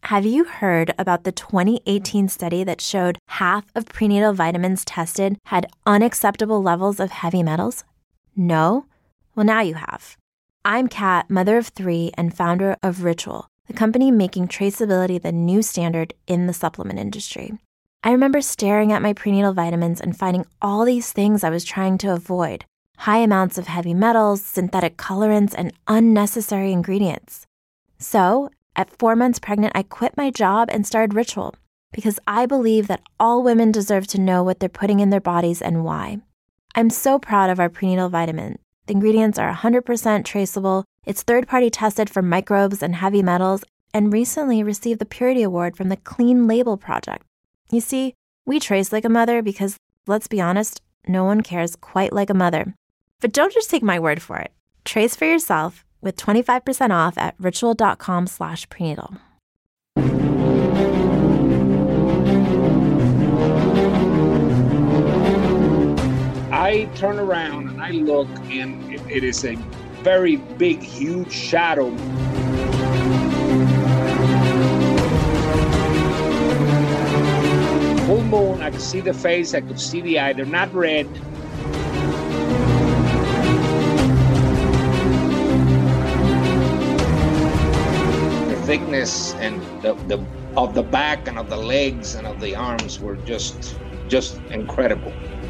Have you heard about the 2018 study that showed half of prenatal vitamins tested had unacceptable levels of heavy metals? No? Well, now you have. I'm Kat, mother of 3 and founder of Ritual, the company making traceability the new standard in the supplement industry. I remember staring at my prenatal vitamins and finding all these things I was trying to avoid. High amounts of heavy metals, synthetic colorants, and unnecessary ingredients. So, at 4 months pregnant, I quit my job and started Ritual because I believe that all women deserve to know what they're putting in their bodies and why. I'm so proud of our prenatal vitamin. The ingredients are 100% traceable, it's third-party tested for microbes and heavy metals, and recently received the Purity Award from the Clean Label Project. You see, we trace like a mother because, let's be honest, no one cares quite like a mother. But don't just take my word for it. Trace for yourself with 25% off at ritual.com/prenatal. I turn around and I look, and it is a very big, huge shadow. Full moon, I could see the face, I could see the eye. They're not red. The thickness and the of the back and of the legs and of the arms were just incredible.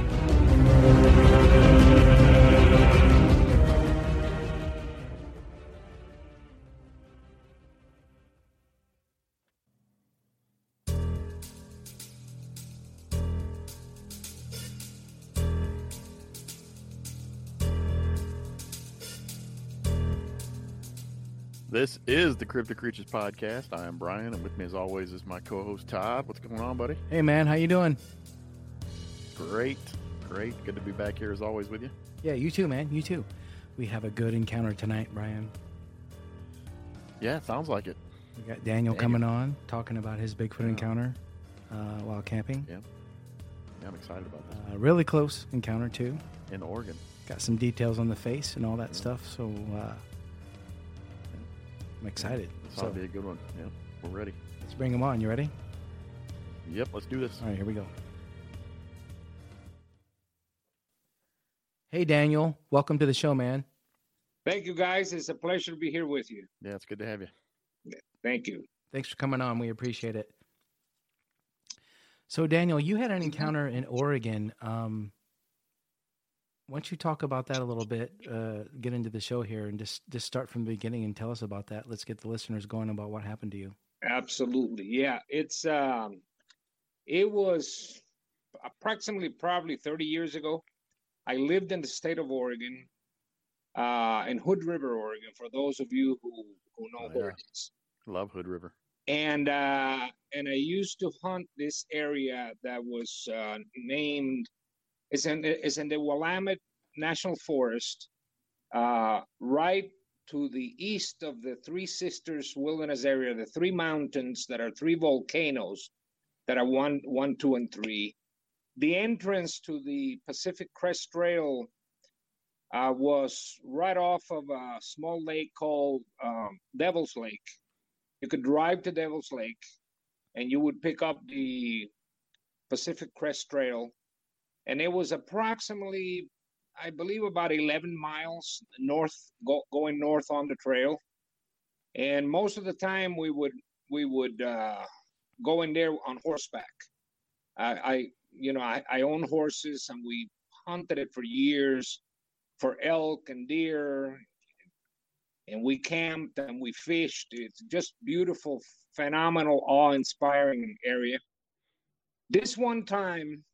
This is the Cryptic Creatures Podcast. I am Brian, and with me as always is my co-host Todd. What's going on, buddy? Hey man, how you doing? Great. Good to be back here as always with you. Yeah, you too, man. You too. We have a good encounter tonight, Brian. Yeah, sounds like it. We got Daniel coming on, talking about his Bigfoot encounter while camping. Yeah, I'm excited about this. Really close encounter too. In Oregon. Got some details on the face and all that stuff, so I'm excited. This ought to be a good one. Yeah, we're ready. Let's bring him on. You ready? Yep, let's do this. All right, here we go. Hey, Daniel. Welcome to the show, man. Thank you, guys. It's a pleasure to be here with you. Yeah, it's good to have you. Thank you. Thanks for coming on. We appreciate it. So, Daniel, you had an encounter in Oregon. Why don't you talk about that a little bit, get into the show here, and just start from the beginning and tell us about that. Let's get the listeners going about what happened to you. Absolutely. Yeah, it was approximately probably 30 years ago. I lived in the state of Oregon, in Hood River, Oregon, for those of you who know where it is. Love Hood River. And I used to hunt this area that was named, it's in the Willamette National Forest, right to the east of the Three Sisters Wilderness area, the 3 mountains that are 3 volcanoes that are 1, 2, and 3. The entrance to the Pacific Crest Trail was right off of a small lake called Devil's Lake. You could drive to Devil's Lake, and you would pick up the Pacific Crest Trail. And it was approximately, I believe, about 11 miles north, going north on the trail. And most of the time, we would go in there on horseback. I own horses, and we hunted it for years for elk and deer. And we camped and we fished. It's just beautiful, phenomenal, awe-inspiring area. This one time,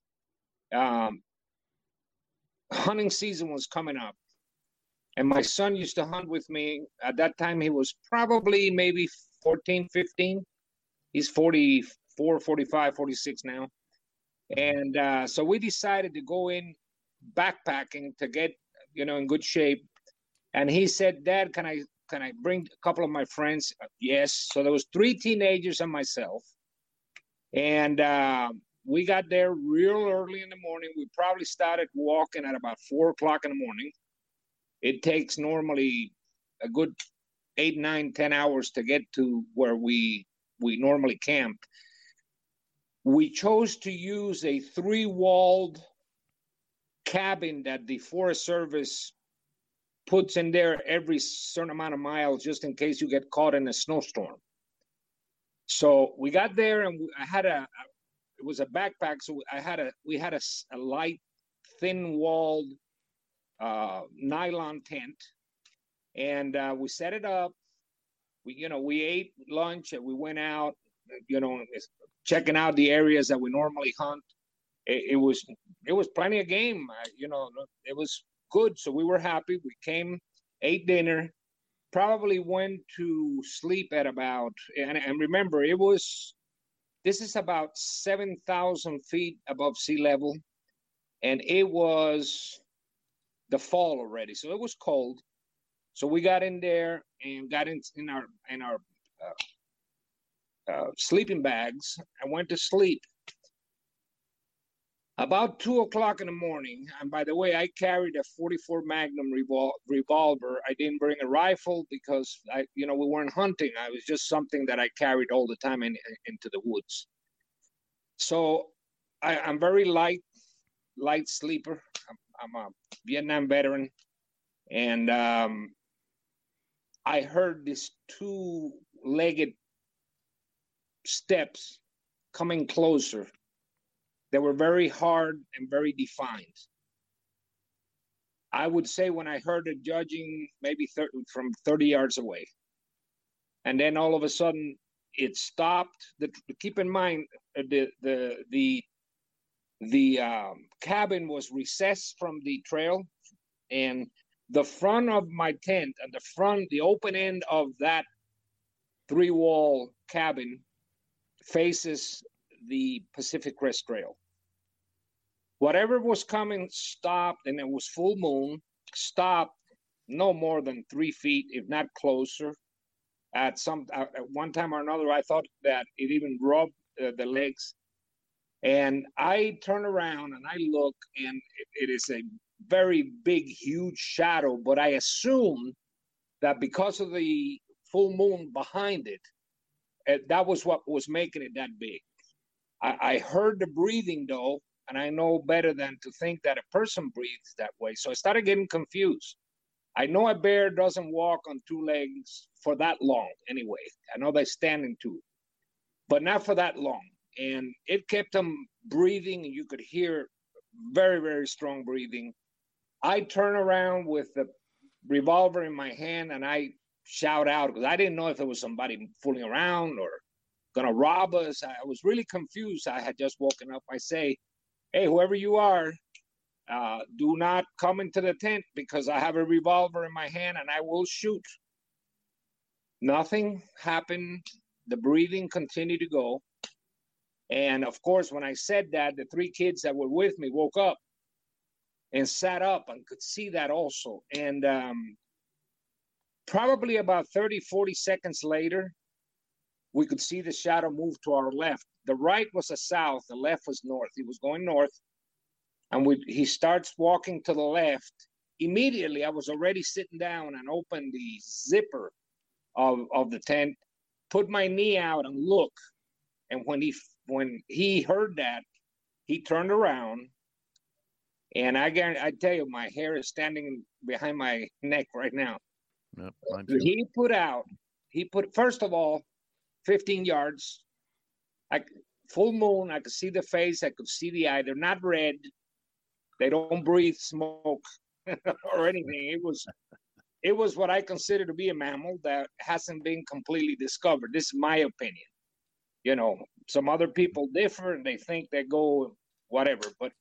hunting season was coming up, and my son used to hunt with me. At that time, he was probably maybe 14, 15. He's 44, 45, 46 now. And so we decided to go in backpacking to get, in good shape. And he said, "Dad, can I bring a couple of my friends?" Yes. So there was 3 teenagers and myself. And we got there real early in the morning. We probably started walking at about 4 o'clock in the morning. It takes normally a good 8, 9, 10 hours to get to where we we normally camp. We chose to use a 3-walled cabin that the Forest Service puts in there every certain amount of miles just in case you get caught in a snowstorm. So we got there, and I had it was a backpack, so we had a light, thin-walled nylon tent, and we set it up. We ate lunch, and we went out, checking out the areas that we normally hunt. It was plenty of game, it was good. So we were happy. We came, ate dinner, probably went to sleep at about, and remember, this is about 7,000 feet above sea level, and it was the fall already, so it was cold. So we got in there and got in our sleeping bags. I went to sleep. About 2 o'clock in the morning, and by the way, I carried a 44 Magnum revolver. I didn't bring a rifle because we weren't hunting. I was just something that I carried all the time into the woods. So I'm very light sleeper. I'm a Vietnam veteran, and I heard these 2-legged steps coming closer. They were very hard and very defined. I would say when I heard it, judging maybe from 30 yards away. And then all of a sudden it stopped. Keep in mind, the cabin was recessed from the trail, and the front of my tent and the open end of that 3-wall cabin faces the Pacific Crest Trail. Whatever was coming stopped, and it was full moon, stopped no more than 3 feet, if not closer. At one time or another, I thought that it even rubbed the legs. And I turn around and I look, and it is a very big, huge shadow, but I assume that because of the full moon behind it, that was what was making it that big. I heard the breathing though, and I know better than to think that a person breathes that way. So I started getting confused. I know a bear doesn't walk on 2 legs for that long anyway. I know they stand in 2, but not for that long. And it kept them breathing, and you could hear very, very strong breathing. I turn around with the revolver in my hand, and I shout out, because I didn't know if there was somebody fooling around or gonna rob us. I was really confused. I had just woken up. I say, hey, whoever you are, do not come into the tent, because I have a revolver in my hand and I will shoot. Nothing happened. The breathing continued to go. And of course, when I said that, the 3 kids that were with me woke up and sat up and could see that also. And probably about 30, 40 seconds later, we could see the shadow move to our left. The right was a south, the left was north. He was going north, and he starts walking to the left. Immediately, I was already sitting down and opened the zipper of the tent, put my knee out and look. And when he heard that, he turned around, and I tell you, my hair is standing behind my neck right now. Yep, mine too. He put first of all, 15 yards. Full moon, I could see the face, I could see the eye. They're not red. They don't breathe smoke or anything. It was what I consider to be a mammal that hasn't been completely discovered. This is my opinion. Some other people differ, and they think they go whatever. But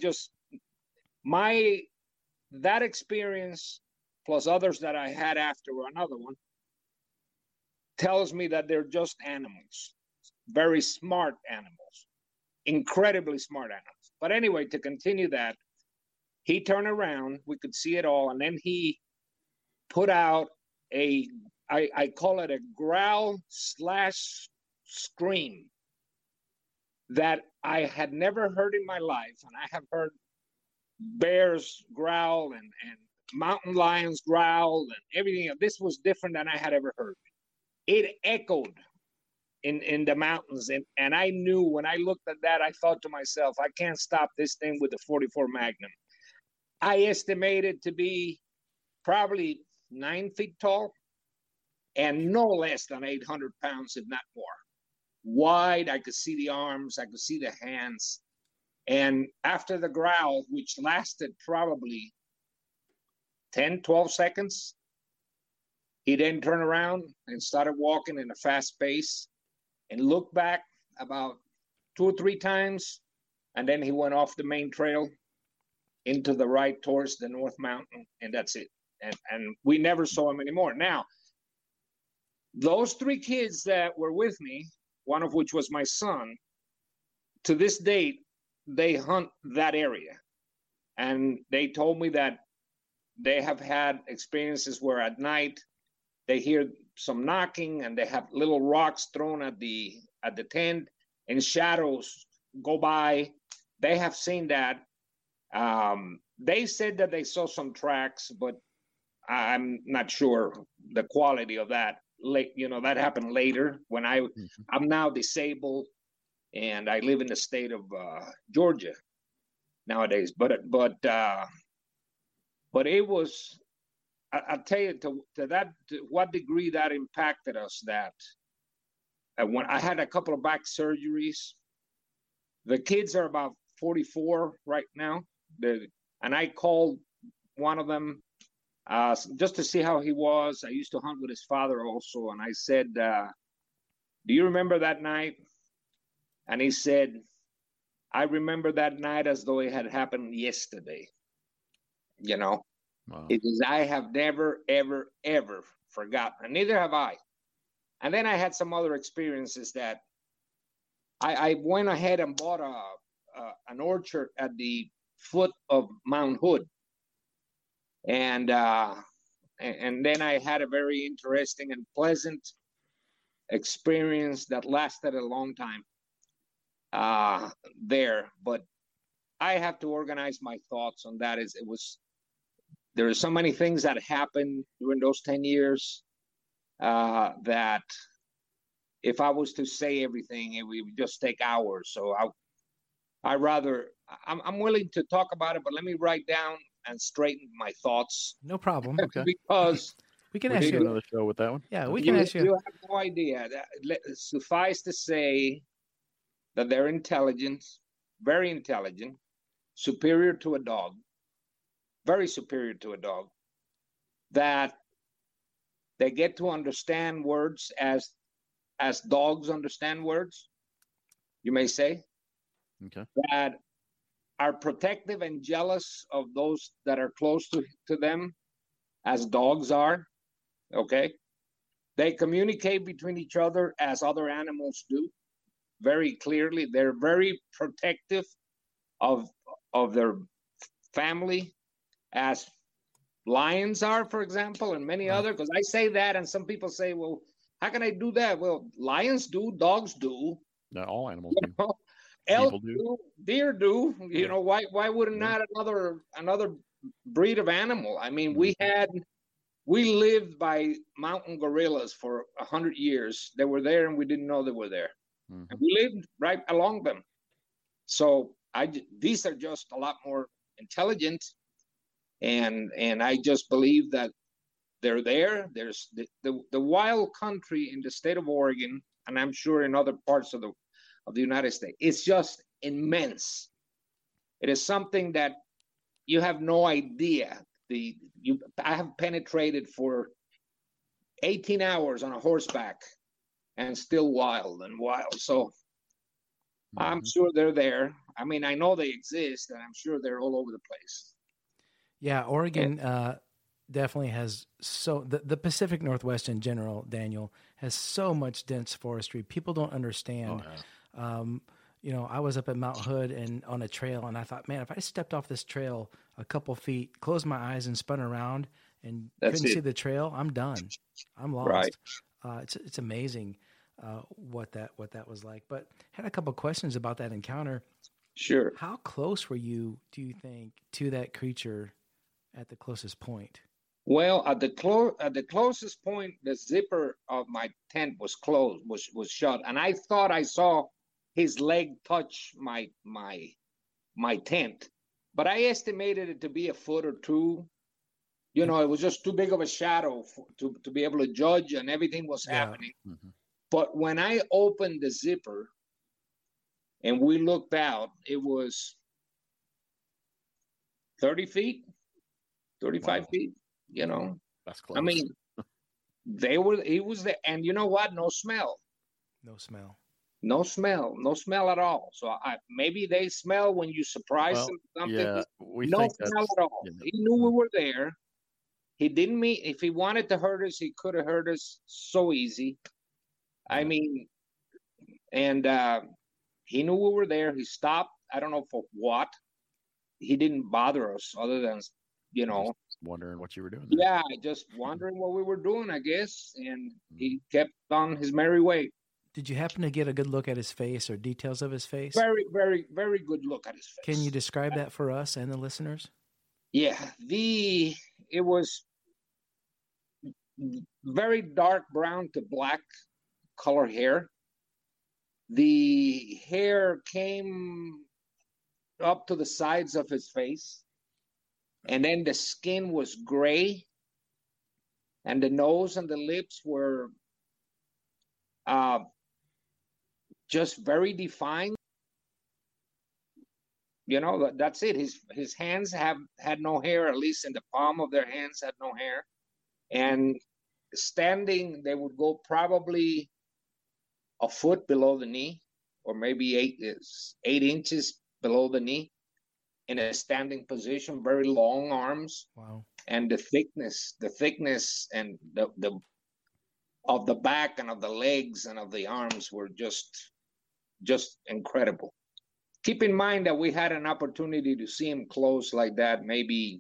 that experience plus others that I had after another one tells me that they're just animals, very smart animals, incredibly smart animals. But anyway, to continue that, he turned around, we could see it all, and then he put out I call it a growl / scream that I had never heard in my life. And I have heard bears growl and mountain lions growl and everything. This was different than I had ever heard. It echoed in the mountains. And I knew when I looked at that, I thought to myself, I can't stop this thing with the 44 Magnum. I estimate it to be probably 9 feet tall and no less than 800 pounds, if not more. Wide, I could see the arms, I could see the hands. And after the growl, which lasted probably 10, 12 seconds, he then turned around and started walking in a fast pace and looked back about 2 or 3 times. And then he went off the main trail into the right towards the North Mountain, and that's it. And we never saw him anymore. Now, those 3 kids that were with me, one of which was my son, to this date, they hunt that area. And they told me that they have had experiences where at night they hear some knocking and they have little rocks thrown at the tent and shadows go by. They have seen that. They said that they saw some tracks, but I'm not sure the quality of that. That happened later when I'm now disabled and I live in the state of Georgia nowadays. But it was, I'll tell you to what degree that impacted us. That when I had a couple of back surgeries, the kids are about 44 right now. And I called one of them just to see how he was. I used to hunt with his father also. And I said, do you remember that night? And he said, I remember that night as though it had happened yesterday. Wow. Because I have never, ever, ever forgotten. And neither have I. And then I had some other experiences that I went ahead and bought an orchard at the foot of Mount Hood. And then I had a very interesting and pleasant experience that lasted a long time there. But I have to organize my thoughts on that. There are so many things that happened during those 10 years that if I was to say everything, it would just take hours. So I'm willing to talk about it, but let me write down and straighten my thoughts. No problem. Okay. Because we can ask you another show with that one. Yeah, we can ask you. You have no idea. Suffice to say that they're intelligent, very intelligent, superior to a dog, very superior to a dog, that they get to understand words as dogs understand words, you may say. Okay. That are protective and jealous of those that are close to them, as dogs are. Okay. They communicate between each other as other animals do, very clearly. They're very protective of their family, as lions are, for example, and many other. Because I say that, and some people say, "Well, how can I do that?" Well, lions do, dogs do. Not all animals do. Elk do, deer do. Why wouldn't not another breed of animal? I mean, we lived by mountain gorillas for 100 years. They were there, and we didn't know they were there. And we lived right along them. So these are just a lot more intelligent, and I just believe that they're there. There's the wild country in the state of Oregon, and I'm sure in other parts of the United States. It's just immense. It is something that you have no idea. I have penetrated for 18 hours on a horseback and still wild. So I'm sure they're there. I mean, I know they exist, and I'm sure they're all over the place. Yeah, Oregon definitely has the Pacific Northwest in general, Daniel, has so much dense forestry. People don't understand. Oh, yeah. I was up at Mount Hood and on a trail, and I thought, man, if I stepped off this trail a couple feet, closed my eyes and spun around and couldn't see the trail, I'm done. I'm lost. Right. It's amazing what that was like. But had a couple questions about that encounter. Sure. How close were you, do you think, to that creature at the closest point? Well, at the closest point, the zipper of my tent was closed, was shut, and I thought I saw his leg touch my tent, but I estimated it to be a foot or two. You know, it was just too big of a shadow to be able to judge, and everything was happening. Mm-hmm. But when I opened the zipper and we looked out, it was 30 feet, 35 feet, you know. That's close. I mean, he was there, and you know what? No smell. No smell. No smell at all. So maybe they smell when you surprise them with something. Yeah, we no think smell at all. He knew we were there. He didn't mean, if he wanted to hurt us, he could have hurt us so easy. I mean, and he knew we were there. He stopped. I don't know for what. He didn't bother us other than, you know. Just wondering what you were doing there. Yeah, just wondering what we were doing, I guess. And he kept on his merry way. Did you happen to get a good look at his face or details of his face? Very, very, very good look at his face. Can you describe that for us and the listeners? Yeah, it was very dark brown to black color hair. The hair came up to the sides of his face, and then the skin was gray, and the nose and the lips were just very defined. You know, that's it. His hands had no hair, at least in the palm of their hands had no hair. And standing, they would go probably a foot below the knee, or maybe 8 inches below the knee, in a standing position, very long arms. Wow. And the thickness and the of the back and of the legs and of the arms were just incredible. Keep in mind that we had an opportunity to see him close like that, maybe,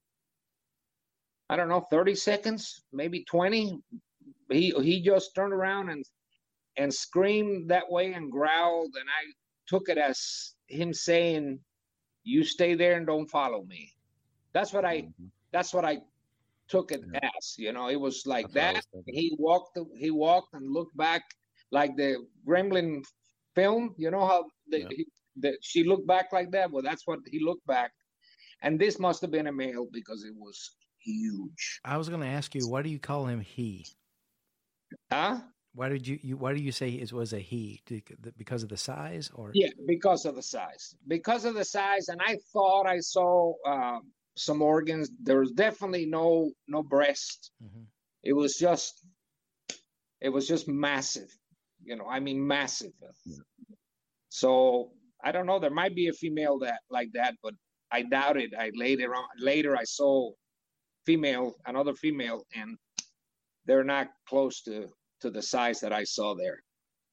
I don't know, 30 seconds, maybe 20. He just turned around and screamed that way and growled, and I took it as him saying, "You stay there and don't follow me." That's what I took it as. You know, it was like that. He walked and looked back like the Gremlin film. You know how she looked back like that? Well, that's what he looked back. And this must have been a male because it was huge. I was going to ask you, why do you call him he? Huh? Why do you say it was a he? Because of the size, or? Yeah, because of the size. Because of the size, and I thought I saw some organs. There was definitely no breast. Mm-hmm. It was just massive. You know, I mean massive. Yeah. So I don't know. There might be a female like that, but I doubt it. Later I saw another female, and they're not close to the size that I saw there.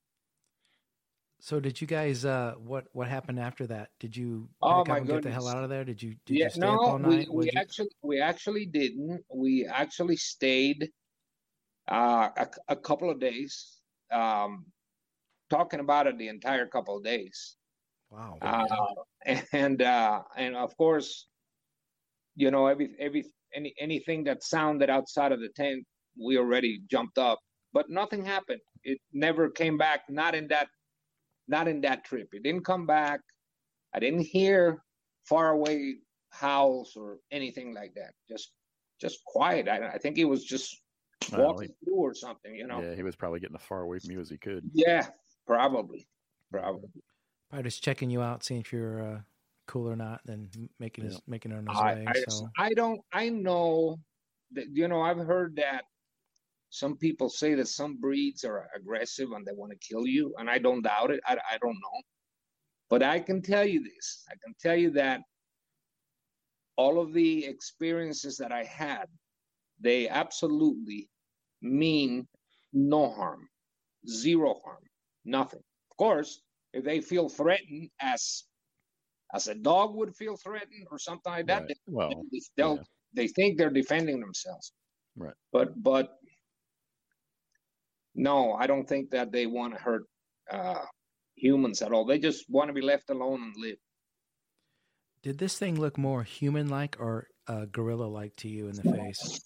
So did you guys, what happened after that? Did you get the hell out of there? Did you stay up all night? We actually didn't. We actually stayed a couple of days, talking about it the entire couple of days. Wow. And of course, you know, anything that sounded outside of the tent, we already jumped up. But nothing happened. It never came back. Not in that trip. It didn't come back. I didn't hear far away howls or anything like that. Just quiet. I think he was just walking through or something. You know. Yeah, he was probably getting as far away from you as he could. Yeah, probably. Probably just checking you out, seeing if you're cool or not, then making it on his way. I know that, you know, I've heard that some people say that some breeds are aggressive and they want to kill you, and I don't doubt it. I don't know. But I can tell you this. I can tell you that all of the experiences that I had, they absolutely mean no harm, zero harm, nothing. Of course, if they feel threatened as a dog would feel threatened or something like that, right. They think they're defending themselves. Right. But no, I don't think that they want to hurt humans at all. They just want to be left alone and live. Did this thing look more human-like or a gorilla like to you in the face?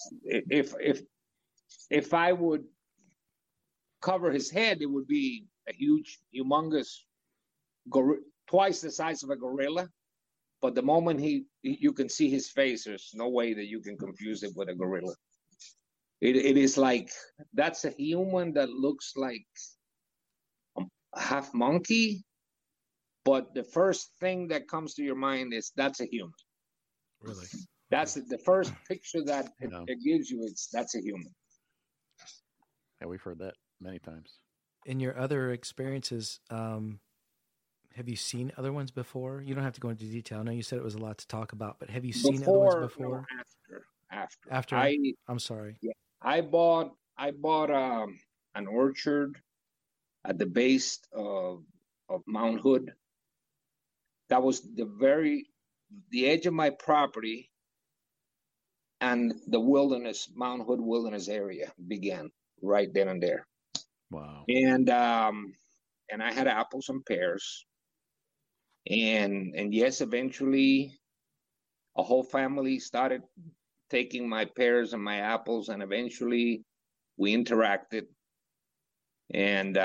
If I would cover his head, it would be a huge, humongous, twice the size of a gorilla. But the moment you can see his face, there's no way that you can confuse it with a gorilla. It is like, that's a human that looks like a half monkey, but the first thing that comes to your mind is that's a human. Really? That's the first picture that it gives you. That's a human. Yeah, we've heard that many times. In your other experiences, have you seen other ones before? You don't have to go into detail. I know you said it was a lot to talk about, but have you seen other ones before? No, after. After? I'm sorry. Yeah, I bought an orchard at the base of Mount Hood. That was the edge of my property, and the wilderness, Mount Hood wilderness area began right then and there. Wow. And I had apples and pears. And yes, eventually a whole family started taking my pears and my apples, and eventually we interacted. And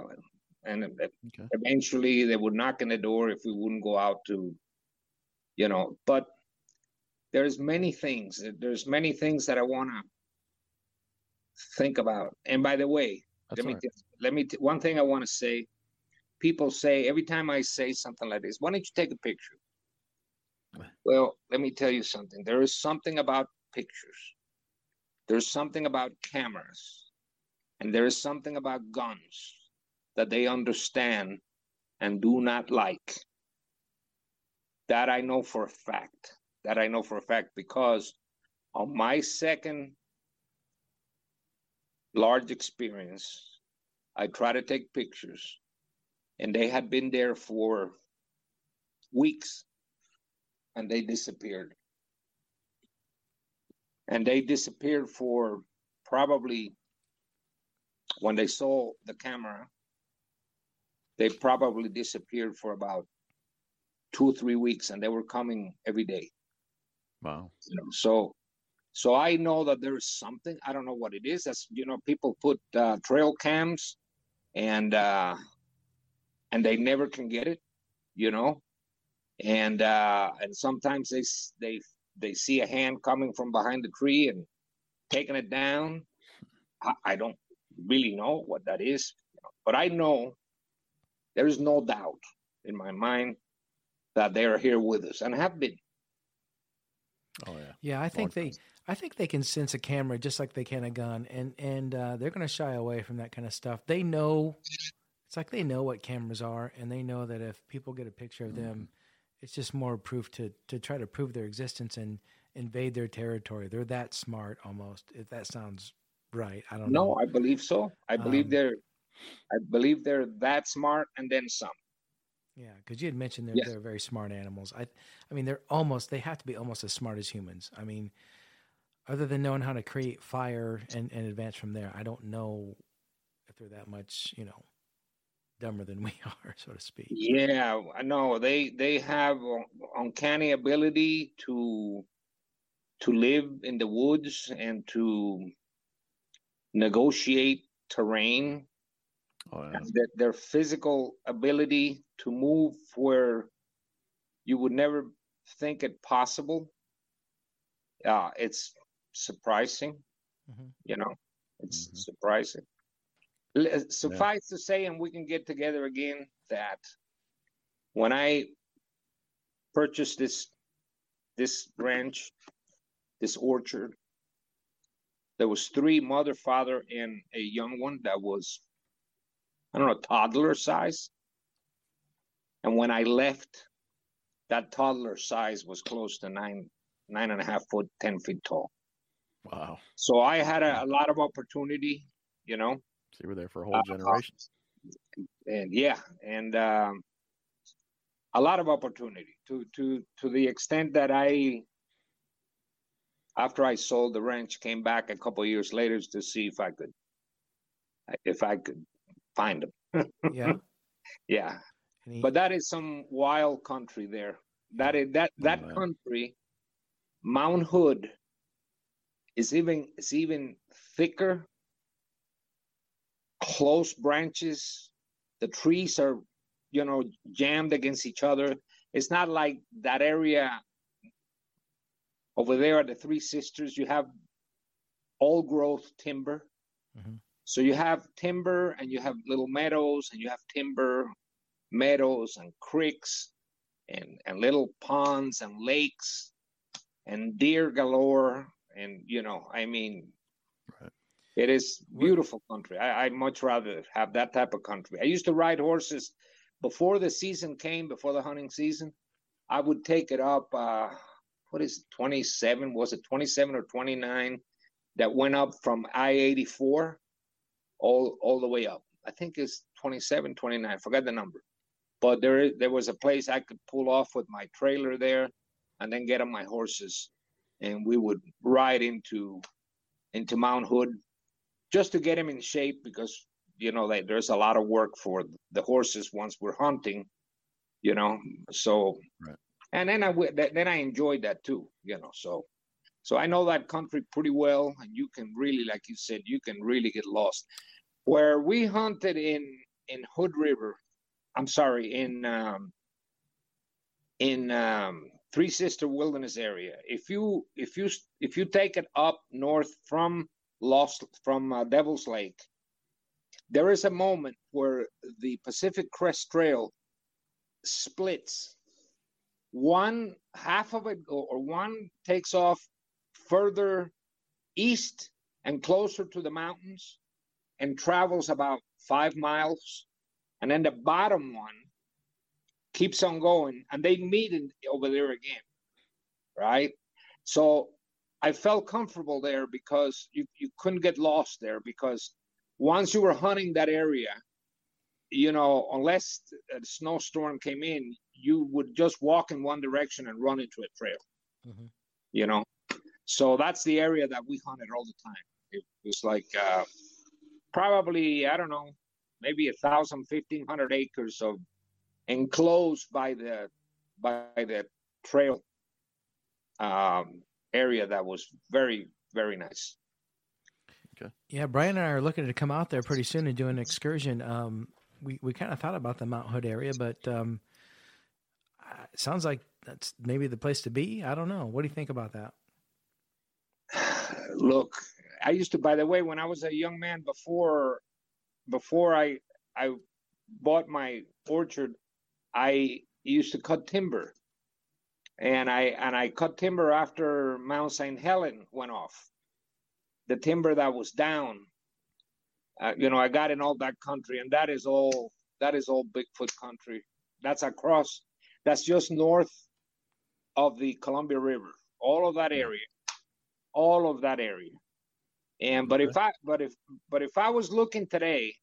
eventually they would knock on the door if we wouldn't go out to, but there's many things that I want to think about. And by the way, one thing I want to say. People say, every time I say something like this, why don't you take a picture? Well, let me tell you something. There is something about pictures. There's something about cameras. And there is something about guns that they understand and do not like. That I know for a fact. Because on my second large experience, I try to take pictures. And they had been there for weeks, and they disappeared. And they disappeared for probably, when they saw the camera, they probably disappeared for about 2 or 3 weeks, and they were coming every day. Wow. So I know that there is something. I don't know what it is. That's, people put trail cams, and they never can get it, and sometimes they see a hand coming from behind the tree and taking it down. I don't really know what that is, but I know there is no doubt in my mind that they are here with us and have been. Oh yeah. Yeah, I think they can sense a camera just like they can a gun, and they're going to shy away from that kind of stuff. They know. It's like they know what cameras are, and they know that if people get a picture of them, it's just more proof to try to prove their existence and invade their territory. They're that smart, almost. If that sounds right, I don't know. No, I believe so. I believe they're that smart, and then some. Yeah, because you had mentioned they're very smart animals. I mean, they have to be almost as smart as humans. I mean, other than knowing how to create fire and advance from there, I don't know if they're that much, dumber than we are, so to speak. Yeah, I know they have uncanny ability to live in the woods and to negotiate terrain. Oh, yeah. Their physical ability to move where you would never think it possible. It's surprising. It's surprising. Suffice to say, and we can get together again, that when I purchased this ranch, this orchard, there was 3, mother, father, and a young one that was, I don't know, toddler size. And when I left, that toddler size was close to 9.5 foot, 10 feet tall. Wow. So I had a lot of opportunity, So you were there for a whole generation. And a lot of opportunity to the extent that after I sold the ranch, came back a couple of years later to see if I could find them. Yeah. Yeah. But that is some wild country there. That country Mount Hood is even thicker, close branches. The trees are, jammed against each other. It's not like that area over there at the Three Sisters. You have old growth timber. Mm-hmm. So you have timber and you have little meadows and you have timber, meadows and creeks and little ponds and lakes and deer galore. And, right. It is beautiful country. I'd much rather have that type of country. I used to ride horses before the season came, before the hunting season. I would take it up, 27? Was it 27 or 29 that went up from I-84 all the way up? I think it's 27, 29. I forgot the number. But there was a place I could pull off with my trailer there and then get on my horses. And we would ride into Mount Hood just to get him in shape because, there's a lot of work for the horses once we're hunting, so. Right. And then I enjoyed that too, So I know that country pretty well, and you can really, like you said, you can really get lost. Where we hunted in Hood River, in Three Sister Wilderness area. If you take it up north from Devil's Lake, there is a moment where the Pacific Crest Trail splits. One half of it, or one takes off further east and closer to the mountains and travels about 5 miles, and then the bottom one keeps on going, and they meet over there again, right? So I felt comfortable there because you couldn't get lost there, because once you were hunting that area, unless a snowstorm came in, you would just walk in one direction and run into a trail, mm-hmm. So that's the area that we hunted all the time. It was like probably, I don't know, maybe 1,000, 1,500 acres of enclosed by the trail area that was very, very nice. Okay. Yeah, Brian and I are looking to come out there pretty soon and do an excursion. We kind of thought about the Mount Hood area, but it sounds like that's maybe the place to be. I don't know. What do you think about that? Look, I used to, by the way, when I was a young man, before I bought my orchard, I used to cut timber, and I cut timber after Mount St. Helen went off. The timber that was down, I got in all that country, and that is all Bigfoot country. That's just north of the Columbia River. All of that area. And but if I was looking today,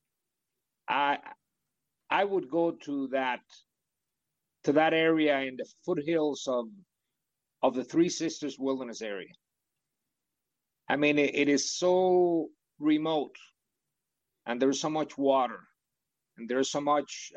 I would go to that area in the foothills of the Three Sisters Wilderness area. I mean, it is so remote, and there's so much water, and there's so much,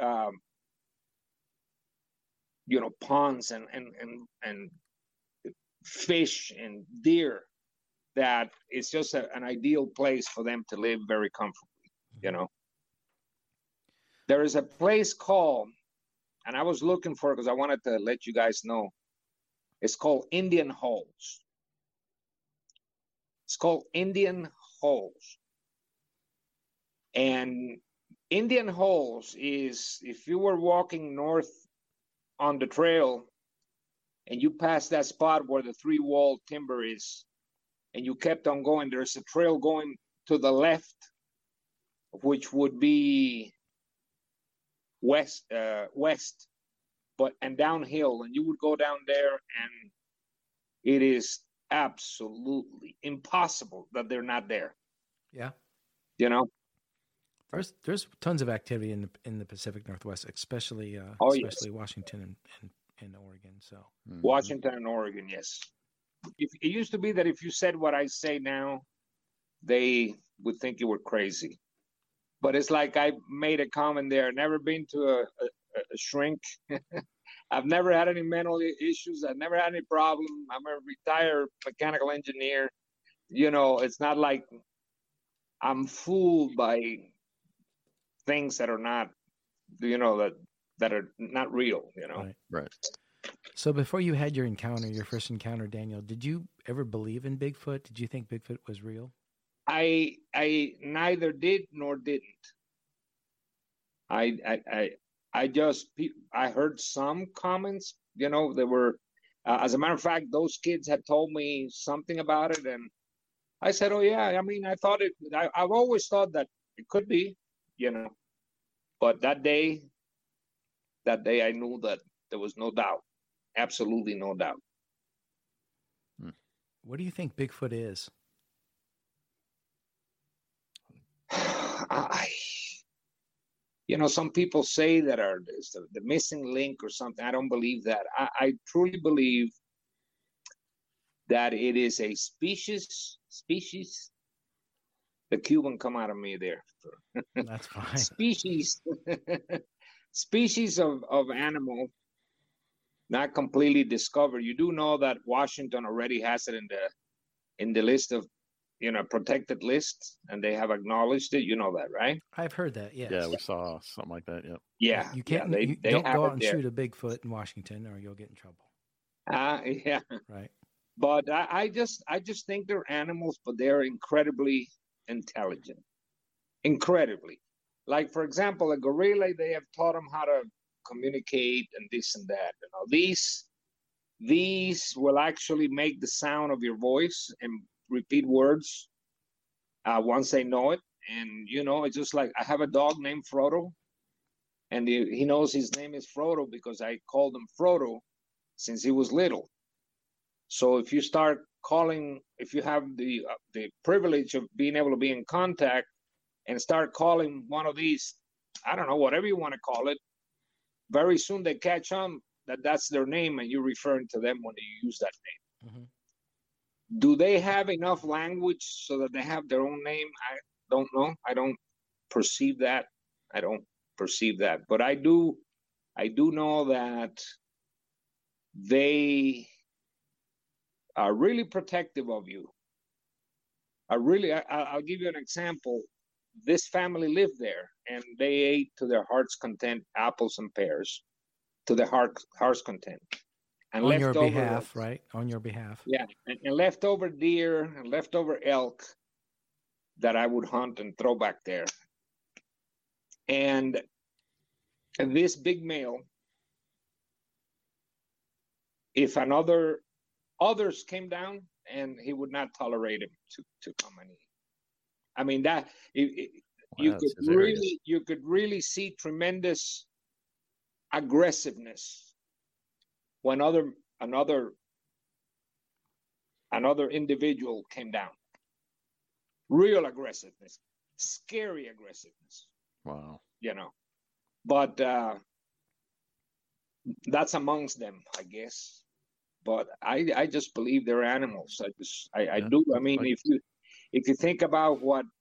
ponds and fish and deer, that it's just an ideal place for them to live very comfortably, There is a place called, and I was looking for it because I wanted to let you guys know, it's called Indian Holes. It's called Indian Holes. And Indian Holes is, if you were walking north on the trail and you passed that spot where the three-wall timber is, and you kept on going, there's a trail going to the left, which would be west, and downhill, and you would go down there, and it is absolutely impossible that they're not there. Yeah. There's tons of activity in the Pacific Northwest, especially yes. Washington and Oregon. So Washington and Oregon, yes. It used to be that if you said what I say now, they would think you were crazy. But it's like I made a comment there. Never been to a shrink. I've never had any mental issues. I've never had any problem. I'm a retired mechanical engineer. It's not like I'm fooled by things that are not, that are not real. Right. So before you had your first encounter, Daniel, did you ever believe in Bigfoot? Did you think Bigfoot was real? I neither did nor didn't. I heard some comments. They were, as a matter of fact, those kids had told me something about it, and I said, "Oh yeah." I mean, I've always thought that it could be, but that day, I knew that there was no doubt, absolutely no doubt. What do you think Bigfoot is? Some people say that it's the missing link or something. I don't believe that. I truly believe that it is a species. The Cuban come out of me there. That's fine. Species of animal, not completely discovered. You do know that Washington already has it in the list of, protected list, and they have acknowledged it. You know that, right? I've heard that. Yes. Yeah, we saw something like that. Yep. Yeah. You can't. They don't have go it out and there. shoot a Bigfoot in Washington, or you'll get in trouble. Yeah. Right. But I just think they're animals, but they're incredibly intelligent. Incredibly. Like, for example, a gorilla, they have taught them how to communicate and this and that. These will actually make the sound of your voice and repeat words once they know it. And, it's just like I have a dog named Frodo, and he knows his name is Frodo because I called him Frodo since he was little. So if you have the privilege of being able to be in contact and start calling one of these, I don't know, whatever you want to call it, very soon they catch on that's their name, and you're referring to them when you use that name. Mm-hmm. Do they have enough language so that they have their own name? I don't know. I don't perceive that. But I do know that they are really protective of you. I'll give you an example. This family lived there, and they ate to their heart's content apples and pears, to their heart's content. And on your behalf, right? On your behalf. Yeah, and leftover deer and leftover elk that I would hunt and throw back there. And this big male, if others came down, and he would not tolerate him to come and eat. I mean, that you could really see tremendous aggressiveness when another individual came down. Real aggressiveness, scary aggressiveness. Wow. But that's amongst them, I guess. But I just believe they're animals. I do. I mean, if you think about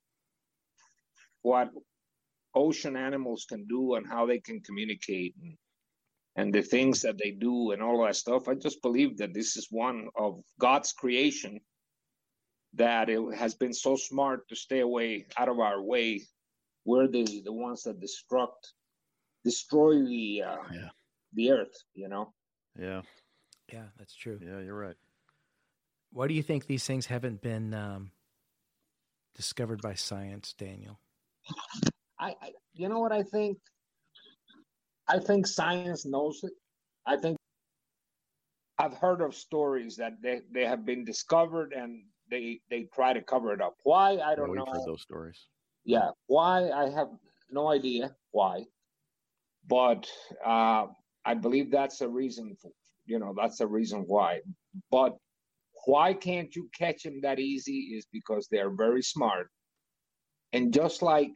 what ocean animals can do and how they can communicate and the things that they do and all that stuff, I just believe that this is one of God's creation, that it has been so smart to stay out of our way. We're the ones that destroy the earth, Yeah. Yeah, that's true. Yeah, you're right. Why do you think these things haven't been discovered by science, Daniel? You know what I think? I think science knows it. I think I've heard of stories that they have been discovered and they try to cover it up. Why? I don't know. We've heard those stories. Yeah. Why? I have no idea why. But I believe that's a reason that's the reason why. But why can't you catch them that easy is because they're very smart. And just like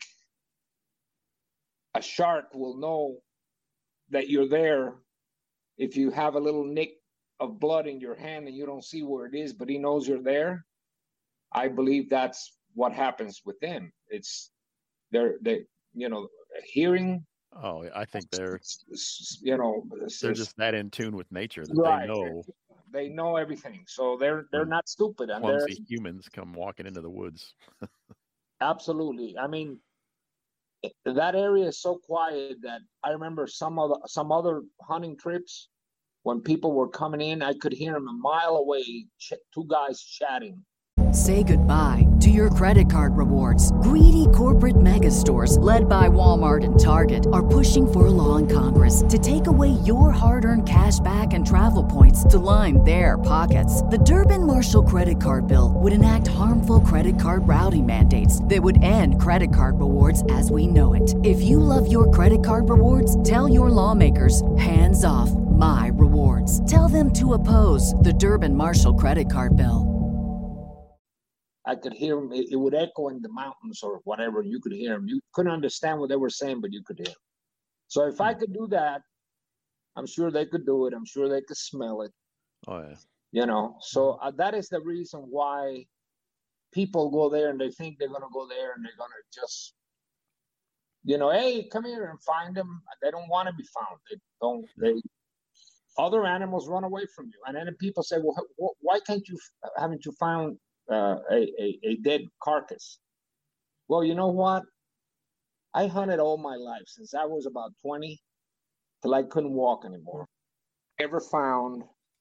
a shark will know that you're there if you have a little nick of blood in your hand and you don't see where it is, but he knows you're there. I believe that's what happens with them. It's they hearing Oh, I think they're just that in tune with nature that right. they know. They know everything, so they're not stupid, and they're clumsy humans come walking into the woods. absolutely. I mean, that area is so quiet that I remember some other hunting trips when people were coming in, I could hear them a mile away, two guys chatting. Say goodbye to your credit card rewards. Greedy corporate mega stores, led by Walmart and Target, are pushing for a law in Congress to take away your hard-earned cash back and travel points to line their pockets. The Durbin-Marshall credit card bill would enact harmful credit card routing mandates that would end credit card rewards as we know it. If you love your credit card rewards, tell your lawmakers, hands off my rewards. Tell them to oppose the Durbin-Marshall credit card bill. I could hear them. It would echo in the mountains or whatever. You could hear them. You couldn't understand what they were saying, but you could hear them. So if I could do that, I'm sure they could do it. I'm sure they could smell it. Oh, yeah. So that is the reason why people go there and they think they're going to go there and they're going to just, hey, come here and find them. They don't want to be found. Other animals run away from you. And then people say, well, why haven't you found a dead carcass? Well, you know what? I hunted all my life since I was about 20 till I couldn't walk anymore. Ever found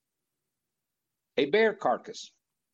a bear carcass?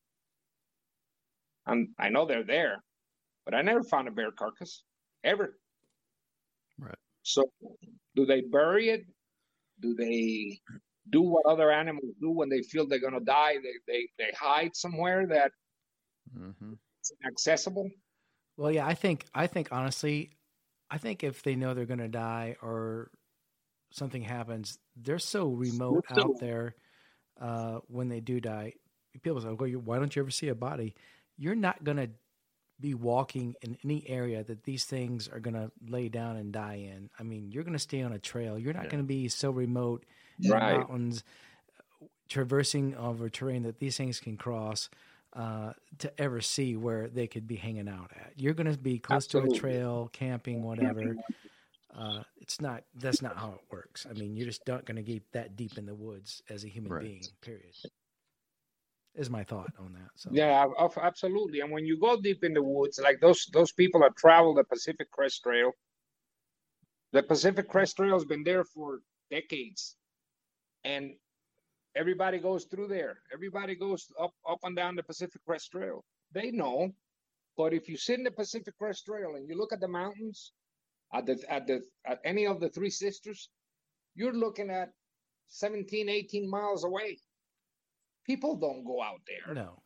I know they're there, but I never found a bear carcass ever. Right. So do they bury it? Do they do what other animals do when they feel they're going to die? They hide somewhere that it's inaccessible. Well, yeah, I think honestly, if they know they're going to die or something happens, they're so remote out there when they do die. People say, well, why don't you ever see a body? You're not going to be walking in any area that these things are going to lay down and die in. I mean, you're going to stay on a trail. You're not going to be so remote in the mountains, traversing over terrain that these things can cross to ever see where they could be hanging out at. You're going to be close to a trail, camping, whatever. That's not how it works. I mean, you're just not going to get that deep in the woods as a human being, period. Is my thought on that. So. Yeah, absolutely. And when you go deep in the woods, like those people that travel the Pacific Crest Trail, the Pacific Crest Trail has been there for decades, and everybody goes through there. Everybody goes up and down the Pacific Crest Trail. They know, but if you sit in the Pacific Crest Trail and you look at the mountains, at any of the Three Sisters, you're looking at 17, 18 miles away. People don't go out there. No.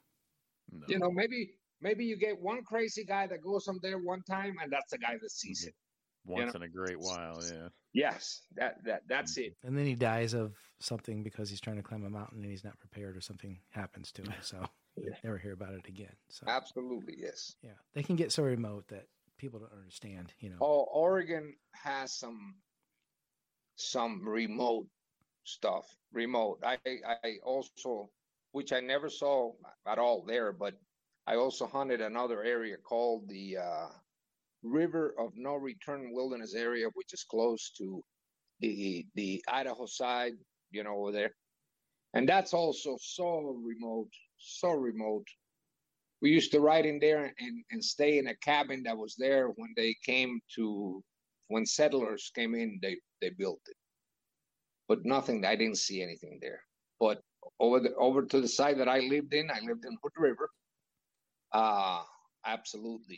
Maybe you get one crazy guy that goes up there one time, and that's the guy that sees it. Once in a great while, yeah. Yes, that's it. And then he dies of something because he's trying to climb a mountain and he's not prepared, or something happens to him. So you never hear about it again. So absolutely, yes. Yeah, they can get so remote that people don't understand. Oh, Oregon has some remote stuff. Remote. I also, which I never saw at all there, but I also hunted another area called the River of No Return Wilderness Area, which is close to the Idaho side, over there. And that's also so remote. We used to ride in there and stay in a cabin that was there when settlers came in, they built it. But nothing, I didn't see anything there. But over to the side that I lived in Hood River. Absolutely.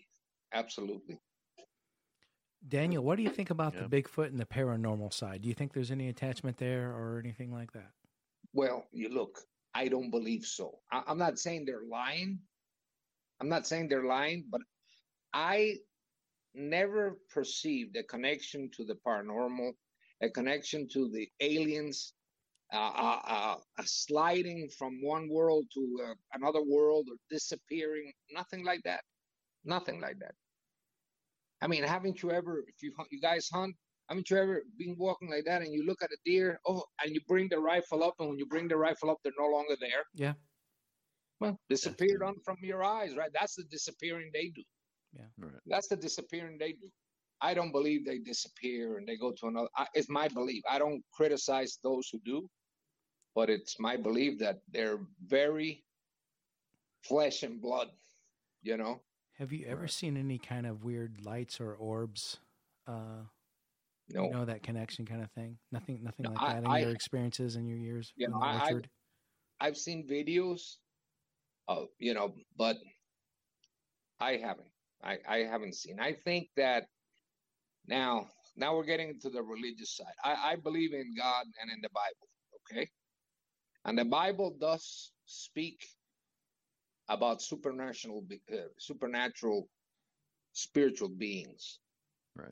Daniel, what do you think about the Bigfoot and the paranormal side? Do you think there's any attachment there or anything like that? Well, I don't believe so. I'm not saying they're lying. But I never perceived a connection to the paranormal, a connection to the aliens, a sliding from one world to another world, or disappearing. Nothing like that. I mean, haven't you ever, if you guys hunt, haven't you ever been walking like that and you look at a deer, and you bring the rifle up, and when you bring the rifle up, they're no longer there? Yeah. Well, disappeared from your eyes, right? That's the disappearing they do. Yeah. Right. That's the disappearing they do. I don't believe they disappear and they go to another. It's my belief. I don't criticize those who do, but it's my belief that they're very flesh and blood, you know. Have you ever seen any kind of weird lights or orbs? No. You know, that connection kind of thing? Nothing like that in your experiences in your years in the orchard? I've seen videos of, you know, but I haven't. I haven't seen. I think that now we're getting into the religious side. I believe in God and in the Bible, okay? And the Bible does speak about supernatural spiritual beings. Right.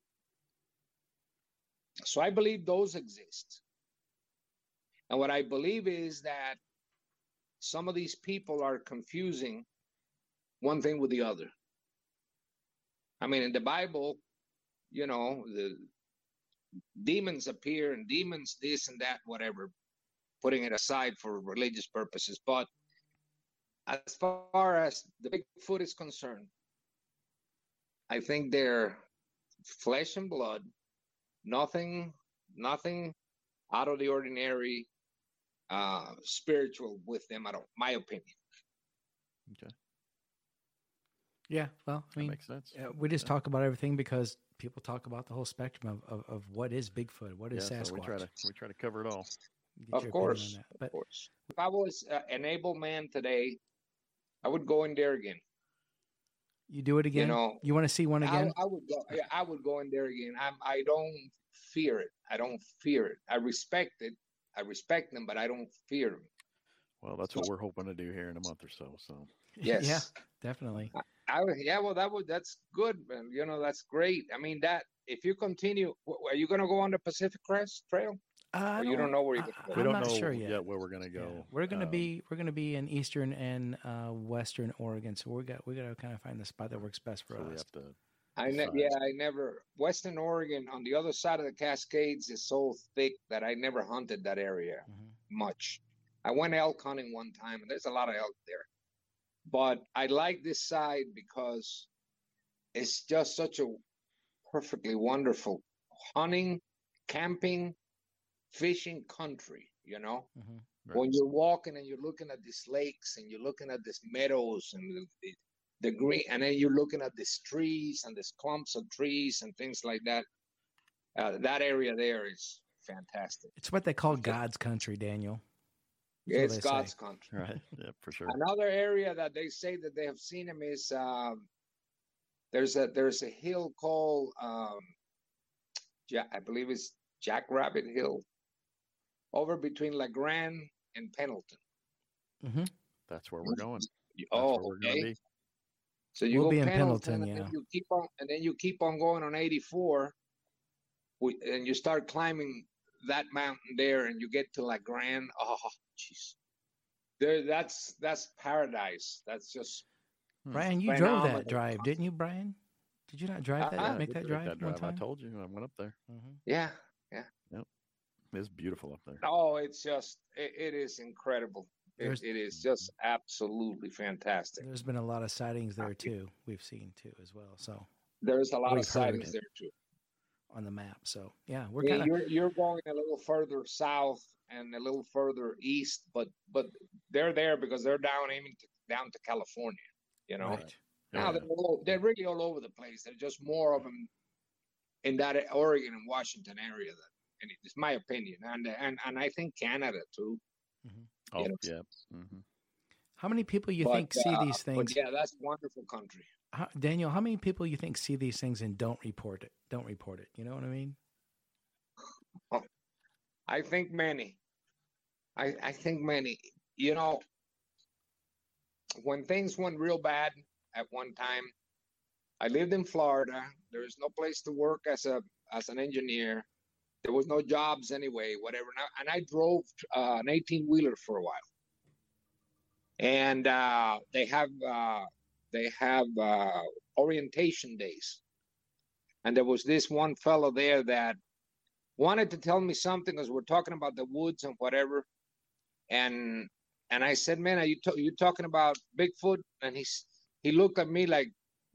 So I believe those exist. And what I believe is that some of these people are confusing one thing with the other. I mean, in the Bible, you know, the demons appear and demons this and that, whatever, putting it aside for religious purposes. But as far as the Bigfoot is concerned, I think they're flesh and blood, nothing out of the ordinary, spiritual with them at all, my opinion. Okay. Yeah, well, I mean, that makes sense. We just talk about everything because people talk about the whole spectrum of what is Bigfoot, what is Sasquatch. So we try to cover it all. Of course. Of course. If I was an able man today, I would go in there again. You do it again? You know, you want to see one again? I would go. Yeah, I would go in there again. I don't fear it. I don't fear it. I respect it. I respect them, but I don't fear them. Well, that's what we're hoping to do here in a month or so. So yes, yeah, definitely. That's good, man. You know, that's great. I mean, that if you continue, are you going to go on the Pacific Crest Trail? Or you don't know where you're going to go? We don't know sure yet where we're going to go. Yeah. We're going to be in eastern and western Oregon, so we got to kind of find the spot that works best for us. Western Oregon on the other side of the Cascades is so thick that I never hunted that area much. I went elk hunting one time, and there's a lot of elk there. But I like this side because it's just such a perfectly wonderful hunting, camping, fishing country, you know? Right. When you're walking and you're looking at these lakes and you're looking at these meadows and the green, and then you're looking at these trees and these clumps of trees and things like that. That area there is fantastic. It's what they call God's country, Daniel. It's God's country. Right. Yeah, for sure. Another area that they say that they have seen him is there's a hill called I believe it's Jackrabbit Hill, over between La Grande and Pendleton. Mm-hmm. That's where we're going. Okay. So you go Pendleton, and then you keep on going on 84, and you start climbing that mountain there, and you get to La Grande. Oh, jeez, that's paradise. That's just. Brian, you drove that drive, didn't you, Brian? Did you not drive that? Make that drive one time? I told you, I went up there. Mm-hmm. Yeah. Yep. It's beautiful up there. Oh, it's just it is incredible. It is just absolutely fantastic. There's been a lot of sightings there too. We've seen too as well. So there's a lot of sightings there too on the map. So yeah, you're going a little further south and a little further east, but they're there because they're down to California. You know, right. Now they're really all over the place. There's just more of them in that Oregon and Washington area. And it's my opinion, and I think Canada too. Mm-hmm. Oh, yeah. Mm-hmm. How many people you think see these things? Yeah, that's a wonderful country. Daniel, how many people you think see these things and don't report it? You know what I mean? Oh, I think many. I think many. You know, when things went real bad at one time, I lived in Florida. There was no place to work as an engineer. There was no jobs anyway, whatever. And I drove an 18-wheeler for a while. And they have orientation days. And there was this one fellow there that wanted to tell me something because we're talking about the woods and whatever. And I said, man, are you talking about Bigfoot? And he looked at me like,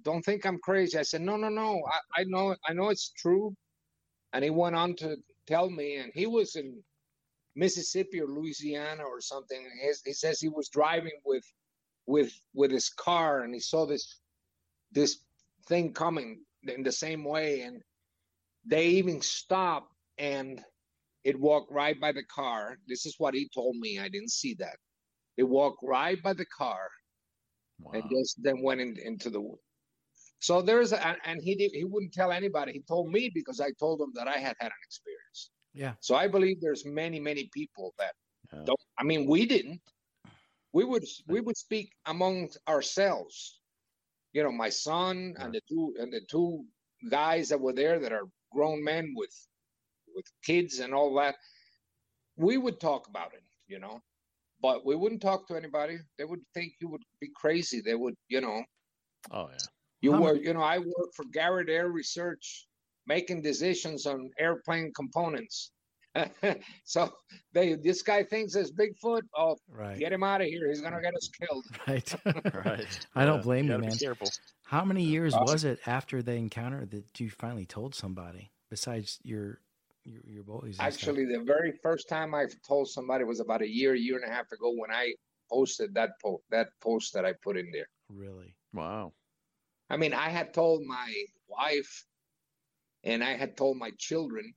don't think I'm crazy. I said, no. I know it's true. And he went on to tell me, and he was in Mississippi or Louisiana or something. He says he was driving with his car, and he saw this thing coming in the same way, and they even stopped, and it walked right by the car. This is what he told me. I didn't see that. It walked right by the car. Wow. And just then went into the wood. So and he wouldn't tell anybody. He told me because I told him that I had an experience. Yeah. So I believe there's many people that don't. I mean, we didn't. We would speak among ourselves. You know, my son and the two guys that were there that are grown men with kids and all that. We would talk about it, you know, but we wouldn't talk to anybody. They would think you would be crazy. They would, you know. Oh yeah. I work for Garrett Air Research, making decisions on airplane components. So this guy thinks it's Bigfoot. Oh, right. Get him out of here. He's going to get us killed. Right. Right. I don't blame you, man. Be careful. How many years was it after the encounter that you finally told somebody besides your boys? Actually, the very first time I told somebody was about a year and a half ago when I posted that post that I put in there. Really? Wow. I mean, I had told my wife and I had told my children,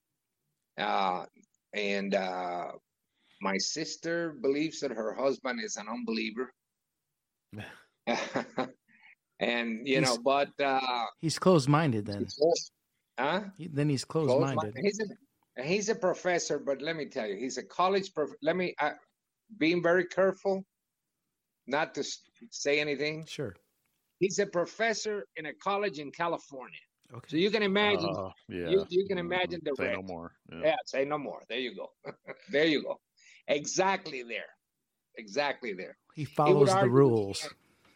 and my sister believes that her husband is an unbeliever. And, but he's closed-minded then. Then he's closed-minded. He's a professor, but let me tell you, he's a college being very careful not to say anything. Sure. He's a professor in a college in California. Okay. So you can imagine. You can imagine the say rest. No more. Yeah, say no more. There you go. There you go. Exactly there. He follows the rules.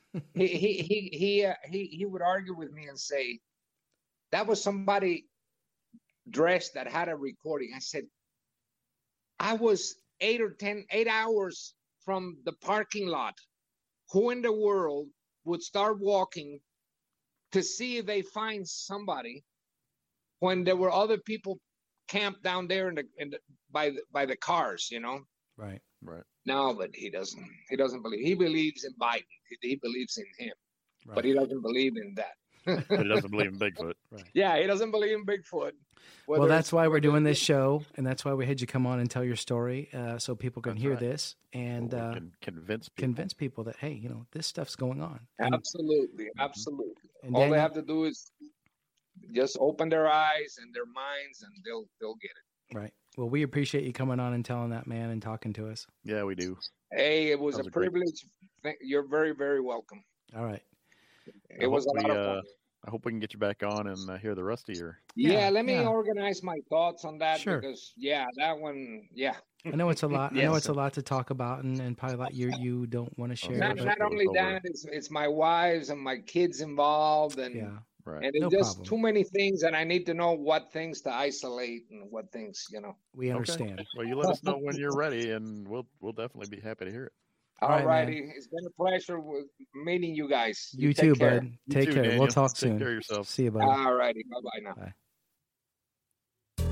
He would argue with me and say, that was somebody dressed that had a recording. I said, I was 8 hours from the parking lot. Who in the world would start walking to see if they find somebody when there were other people camped down there by the cars, you know? Right. No, but he doesn't believe. He believes in Biden. He believes in him, right. But he doesn't believe in that. He doesn't believe in Bigfoot. Right. Yeah, he doesn't believe in Bigfoot. Well, that's why we're doing this show, and that's why we had you come on and tell your story, so people can hear this and can convince people that, hey, this stuff's going on. Absolutely. And all they have to do is just open their eyes and their minds, and they'll get it. Right. Well, we appreciate you coming on and telling that, man, and talking to us. Yeah, we do. Hey, it was a privilege. You're very, very welcome. All right. It was a lot of fun. I hope we can get you back on and hear the rest of your. Yeah, let me organize my thoughts on that. Sure. Because that one, I know it's a lot. Yes. I know it's a lot to talk about, and probably a lot you don't want to share. Not only that, it's my wives and my kids involved, and right. And it's just too many things, and I need to know what things to isolate and what things, We understand. Okay. Well, you let us know when you're ready, and we'll definitely be happy to hear it. All righty. It's been a pleasure meeting you guys. You too, bud. Take care. Daniel. We'll talk soon. Take care of yourself. See you, bud. All righty. Bye-bye now. Bye.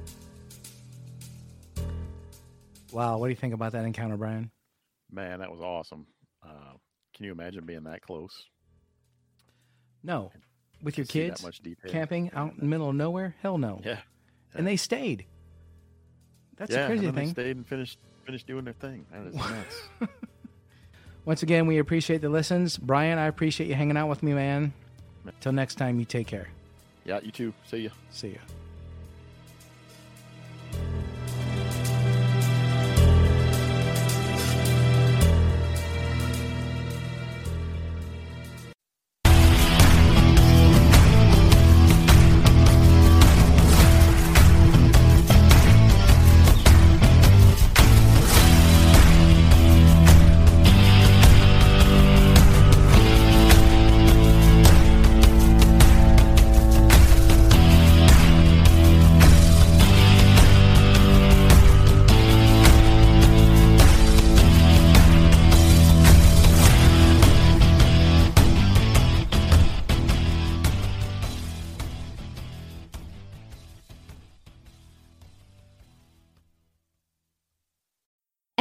Wow. What do you think about that encounter, Brian? Man, that was awesome. Can you imagine being that close? No. With your kids? That much detail. Camping out in the middle of nowhere? Hell no. Yeah. And they stayed. That's a crazy thing. They stayed and finished doing their thing. That is nuts. Once again, we appreciate the listens. Brian, I appreciate you hanging out with me, man. Till next time, you take care. Yeah, you too. See ya. See ya.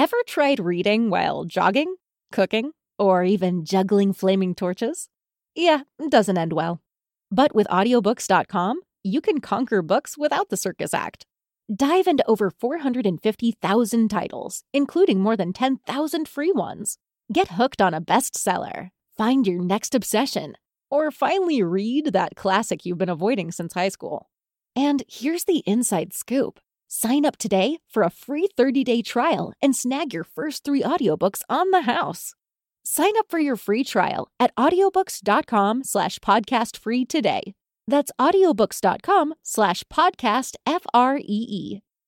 Ever tried reading while jogging, cooking, or even juggling flaming torches? Yeah, it doesn't end well. But with audiobooks.com, you can conquer books without the circus act. Dive into over 450,000 titles, including more than 10,000 free ones. Get hooked on a bestseller, find your next obsession, or finally read that classic you've been avoiding since high school. And here's the inside scoop. Sign up today for a free 30-day trial and snag your first 3 audiobooks on the house. Sign up for your free trial at audiobooks.com/podcastfree today. That's audiobooks.com/podcastfree.